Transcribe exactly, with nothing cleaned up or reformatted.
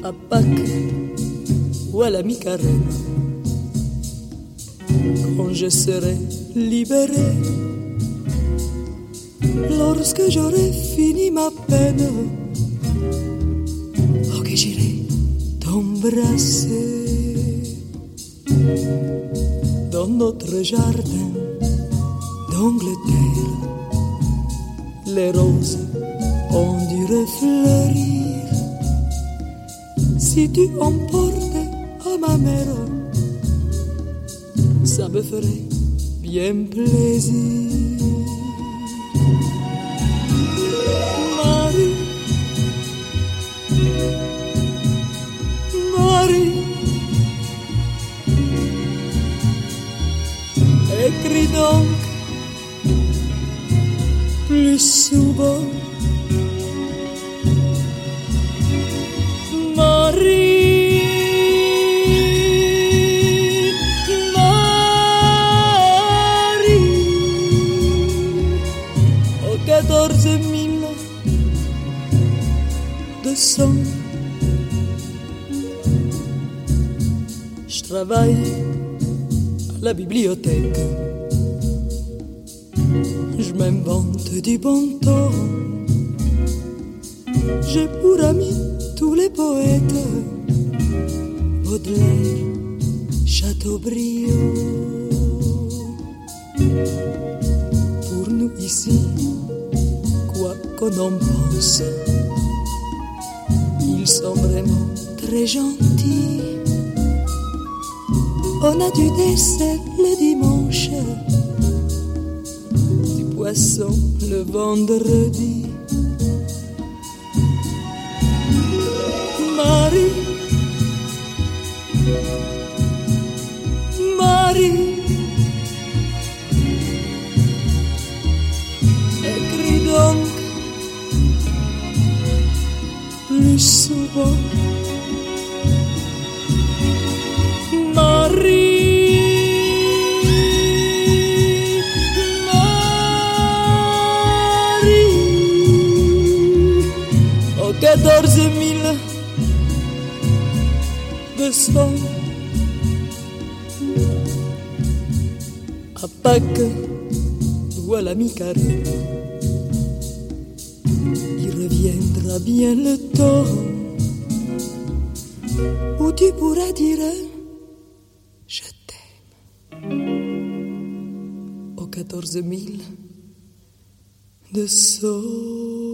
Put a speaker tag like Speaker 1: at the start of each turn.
Speaker 1: à Pâques ou à la mi-carême, quand je serai libéré, lorsque j'aurai fini ma peine, oh que j'irai t'embrasser dans notre jardin d'Angleterre. Les roses ont dû refleurir. Si tu emportais à ma mère, ça me ferait bien plaisir. Marie, Marie, écris donc plus souvent. Marie, Marie, au quatorze mille deux cents. Je travaille à la bibliothèque. Je m'invente du bon temps. J'ai pour amis tous les poètes, Baudelaire, Chateaubriand. Pour nous ici, quoi qu'on en pense, ils sont vraiment très gentils. On a du dessert le dimanche, du poisson le vendredi. Marie, Marie, écris donc plus souvent. Marie, Marie, au quatorze mille deux cents. À Pâques ou à la mi-carême, il reviendra bien le temps où tu pourras dire je t'aime. Au quatorze mille deux cents.